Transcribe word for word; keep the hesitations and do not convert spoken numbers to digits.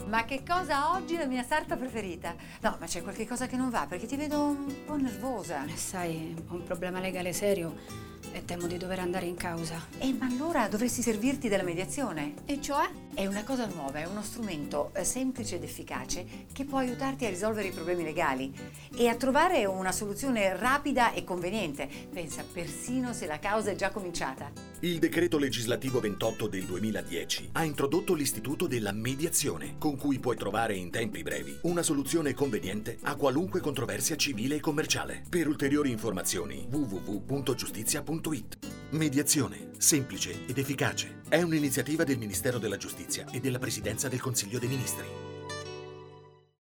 Ma che cosa oggi è la mia sarta preferita? No, ma c'è qualche cosa che non va, perché ti vedo un po' nervosa. Eh, sai, ho un problema legale serio e temo di dover andare in causa. E ma allora dovresti servirti della mediazione. E cioè? È una cosa nuova, è uno strumento eh, semplice ed efficace che può aiutarti a risolvere i problemi legali e a trovare una soluzione rapida e conveniente. Pensa, persino se la causa è già cominciata. Il decreto legislativo ventotto del duemiladieci ha introdotto l'istituto della mediazione, con cui puoi trovare in tempi brevi una soluzione conveniente a qualunque controversia civile e commerciale. Per ulteriori informazioni w w w punto giustizia punto it. Mediazione, semplice ed efficace. È un'iniziativa del Ministero della Giustizia e della Presidenza del Consiglio dei Ministri.